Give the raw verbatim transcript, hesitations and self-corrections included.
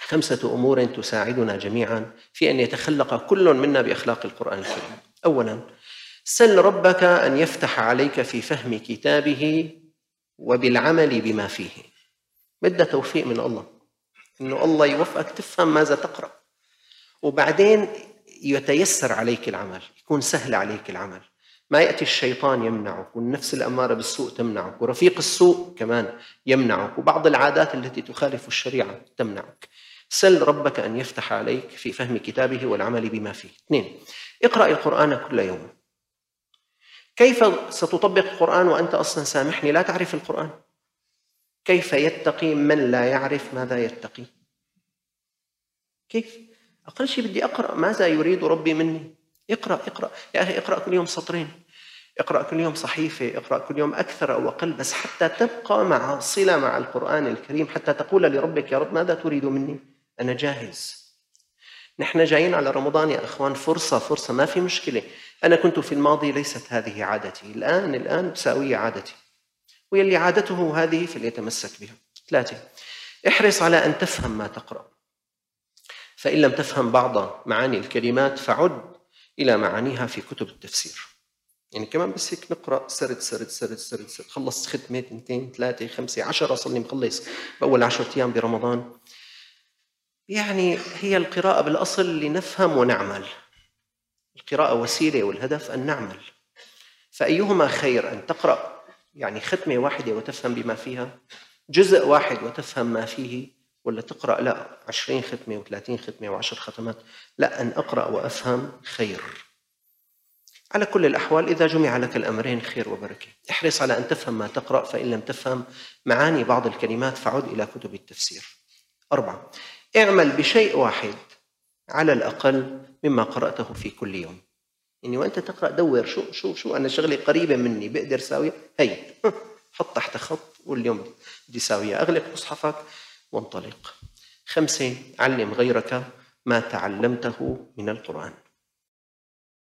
خمسة أمور تساعدنا جميعا في أن يتخلق كل منا بأخلاق القرآن الكريم. أولا، سل ربك أن يفتح عليك في فهم كتابه وبالعمل بما فيه. بدأ توفيق من الله، إنه الله يوفقك تفهم ماذا تقرأ، وبعدين يتيسر عليك العمل، يكون سهل عليك العمل. ما يأتي الشيطان يمنعك، والنفس الأمارة بالسوء تمنعك، ورفيق السوء كمان يمنعك، وبعض العادات التي تخالف الشريعة تمنعك. سل ربك أن يفتح عليك في فهم كتابه والعمل بما فيه. اثنين، اقرأ القرآن كل يوم. كيف ستطبق القرآن وأنت أصلا سامحني لا تعرف القرآن؟ كيف يتقي من لا يعرف ماذا يتقي؟ كيف؟ أقل شيء بدي أقرأ ماذا يريد ربي مني. اقرأ اقرأ يا أخي، اقرأ كل يوم سطرين، اقرأ كل يوم صحيفة، اقرأ كل يوم أكثر أو أقل، بس حتى تبقى مع صلة مع القرآن الكريم، حتى تقول لربك يا رب ماذا تريد مني؟ أنا جاهز. نحن جايين على رمضان يا أخوان، فرصة فرصة، ما في مشكلة. أنا كنت في الماضي ليست هذه عادتي، الآن الآن تساوي عادتي، ويلي عادته هذه فليتمسك بها. ثلاثة، احرص على أن تفهم ما تقرأ، فإن لم تفهم بعض معاني الكلمات فعد إلى معانيها في كتب التفسير. يعني كمان بس هيك نقرأ سرد سرد سرد سرد سرد، خلص ختمة اثنتين ثلاثة خمسة عشرة، صلي مخلص بأول عشرة أيام برمضان. يعني هي القراءة بالأصل لنفهم ونعمل، القراءة وسيلة والهدف أن نعمل. فأيهما خير، أن تقرأ يعني ختمة واحدة وتفهم بما فيها، جزء واحد وتفهم ما فيه، ولا تقرأ لا عشرين ختمة وثلاثين ختمة وعشر ختمات؟ لا، أن أقرأ وأفهم خير. على كل الأحوال إذا جمع لك الأمرين خير وبركة. احرص على أن تفهم ما تقرأ، فإن لم تفهم معاني بعض الكلمات فعد إلى كتب التفسير. أربعة، اعمل بشيء واحد على الأقل مما قرأته في كل يوم. يعني وأنت تقرأ دور شو شو شو أنا شغلي قريبة مني بقدر ساويها، هي حط تحت خط واليوم بدي ساويها، أغلق مصحفك وانطلق. خمسة، علم غيرك ما تعلمته من القرآن.